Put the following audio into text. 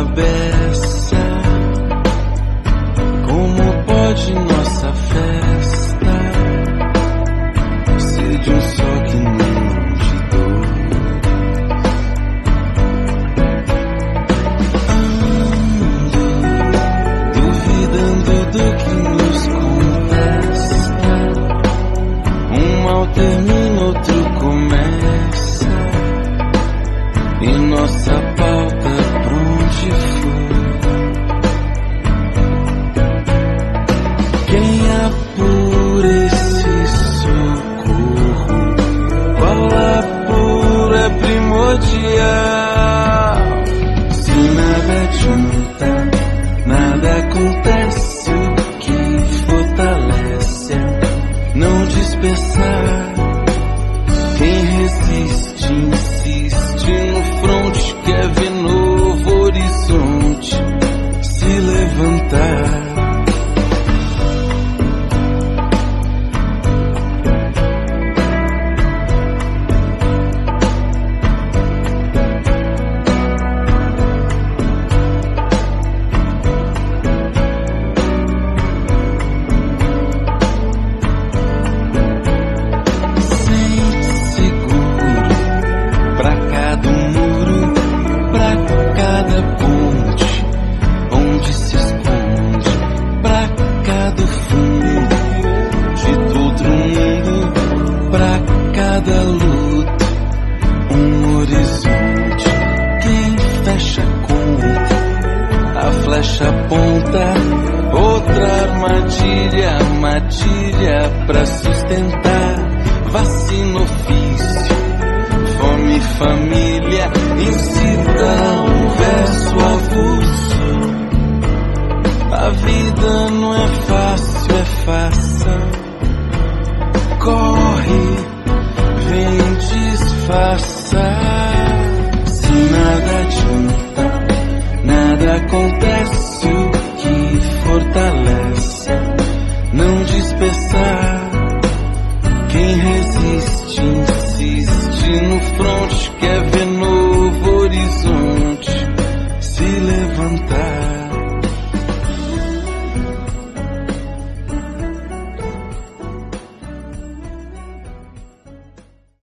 a beça. Como pode nossa festa ser de um só que não de dois? Ando duvidando do que nos contesta. Um mal termina, outro começa, e nossa pauta pra onde for. Quem apura esse socorro? Qual apuro é primordial? Se nada adianta, nada acontece. O que fortalece é não dispersar. Quem resiste, insiste no fronte, quer ver novo horizonte se levantar. Armadilha pra sustentar, vacina, ofício, fome, família, incita um verso avulso. A vida não é fácil, é faça. Corre, vem, disfarça. Se nada adianta, nada acontece. O que fortalece não dispersar. Quem resiste, insiste no fronte, quer